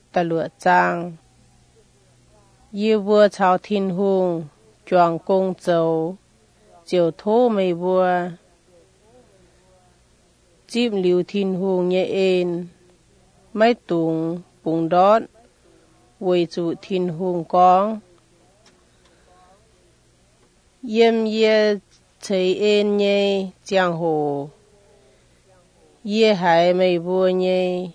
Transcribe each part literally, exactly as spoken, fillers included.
tà lụa trang. Yêu vua chào thiên hùng, choàng công châu, chiều thô mây vua. Chim liu thiên hùng nhẹ ên, máy tùng bùng đót, quầy trụ thiên hùng con. Yêm yê thấy ên nhê giang hồ, yê hải mây vua nhê.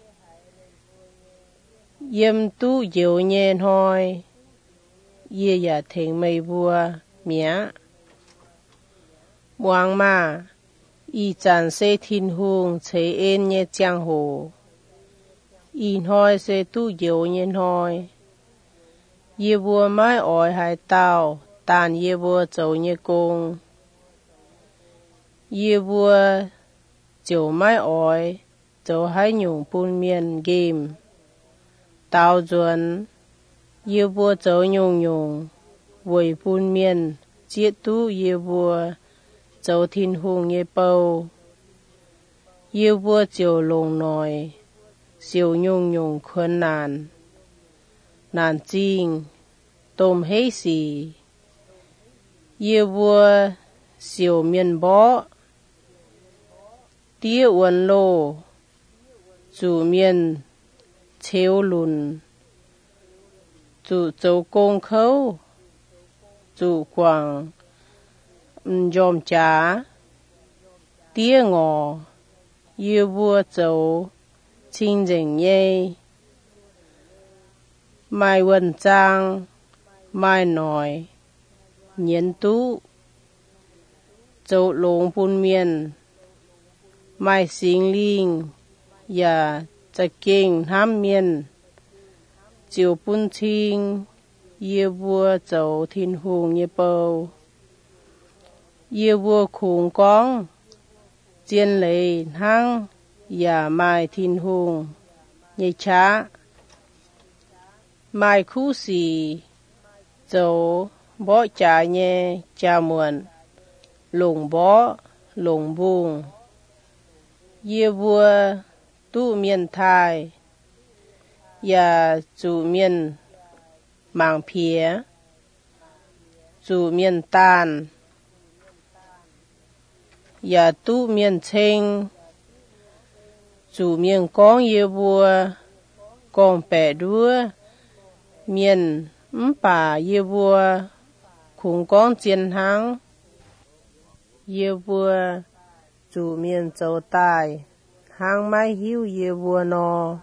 Yêm tu dịu nhê hoi, yê giả thịnh mây vua mía. Quang ma, y chàn xê thiên hùng thấy ên nhê giang hồ, y hoi xê tu dịu nhê hoi. Yê vua mái ỏi hải tàu, tàn yê vua châu nhê công. Yê vua châu mái ỏi, châu hải nhung bùn miền game. Tàu duẩn, yê vua châu nhung nhung, vùi bùn miền, chiết tu yê vua, châu thiên hùng nhê bầu. Yê vua châu lông nòi, siêu nhung nhung khuân nàn. Nàn chinh, tôm hế xì. Yê vua siêu miền bó. Tía uẩn lô, chủ miền chéo lùn. Chủ châu công khâu, chủ quảng dòm chá. Tía ngò, yê vua châu chinh dành nhê. Mai vần trang, mai nòi, nhến tú. Châu lông bùn miền, mai xính linh, yà chà kinh hám miền. Chiều bùn chinh, yê vua châu thiên hùng nhê bầu. Yê vua khủng con, chiên lấy hăng, yà mai thiên hùng nhê chá. Mai khu xì, châu bó chá nhê chá muộn, lùng bó, lùng bùng. Yê vua tu miền thai, yà chủ miền màng phía, chủ miền tàn, yà tu miền chênh, chủ miền con yê vua, con bẻ đua. Miền bà yê vua, khủng con chiên hăng. Yê vua, chủ miền châu tài, hăng mai hiu yê vua nò.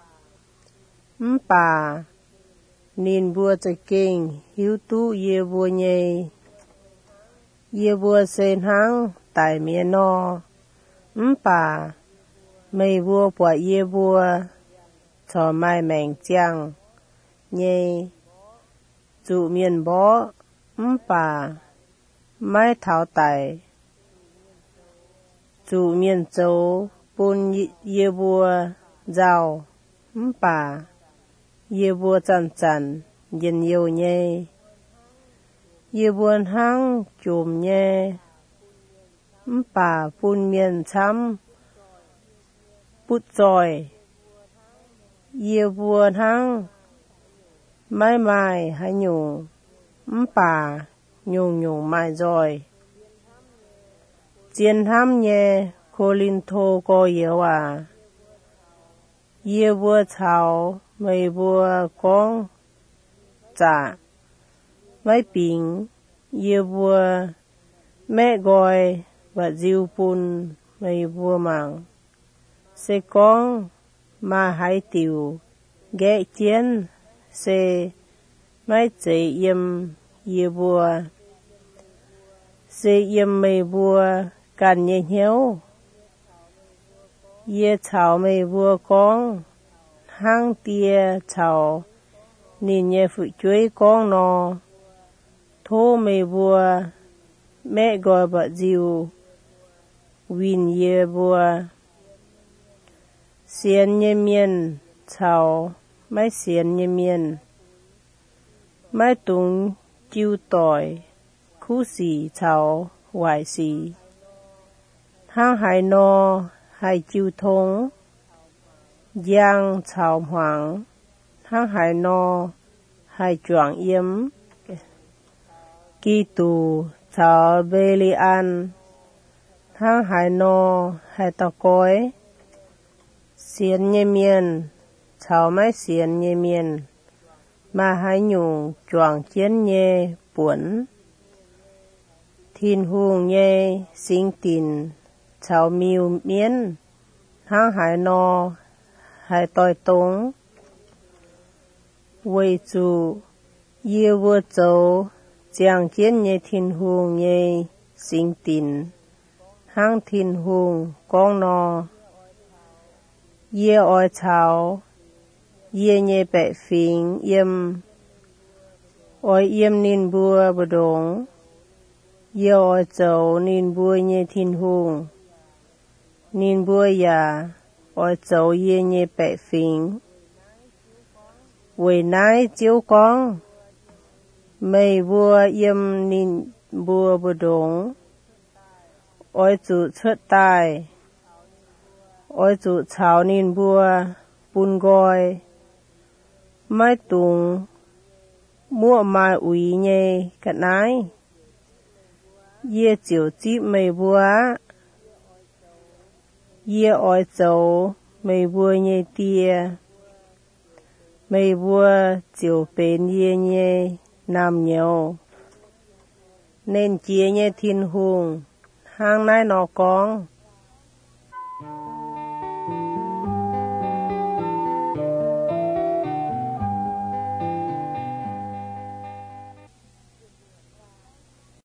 Bà, nín vua chà kinh, hiu tu yê vua nhê. Yê vua sen hăng, tài miền nò. Bà, mây vua bọa yê vua, cho mai mèng chăng. Nhê, chủ miền bó, bà, mai thảo tài. Chủ miền châu, bùn yê vua, giàu, bà, yê vua chăn chăn, yên yêu nhê. Yê vua hăng, chùm nhê. Bà, bùn miền chăm, bút rồi. Yê vua hăng, mai mai hay nhung, bà, nhung nhung mai rồi. Chiên hám nhé, khô linh thô có yếu à. Yê vua chào, mây vua con, chả. Mấy bình, yê vua, mẹ gọi, và diêu bùn, mây vua mạng. Sẽ con, mà hãy tiểu, ghé chiên, sẽ mấy chế yếm yê vua. Sẽ yếm mây vua, càn nhé hiếu. Yê chào mây vua con, hăng tìa chào, nên nhé phụ chuối con nò. Thô mây vua, mẹ gọi bà diêu, win yê vua. Xiên nhé miên, chào, mấy xiên nhé miên. Mấy tung chiêu tỏi, khu xì chào, hoài xì. Hăng hải nò, hải chiêu thông. Giang chào hoàng, hang hải nò hải choàng yếm kỳ tù chào bê li an hang hải nò hải tà cối xiên nhê miên chào máy xiên nhê miên mà hải nhung choàng chiến nhê buồn thiên hùng nhê sinh tin chào miêu miên hang hải nò hải tòi tống为主耶我走将见耶天hùng耶sinh tin hang thiên hùng con nò耶oi chào耶nhê bệ phiền yếm oi yếm nín bùa bờ đống耶oi走nín bùa nhê thiên hùng nín bùa ya oi走耶nhê bệ phiền với nái chiếu con mây vua yếm nín bùa bờ đống oi chủ xuất tài oi chủ chào nín bùa bùn gọi mai tung mua mai ủy nhê cả nái ye chiều chip mây bùa ye oi dấu mây bùa nhê tia mây bùa chiều bên ye nhê nam nhiều nên chia nhê thiên hùng hang nái nọ con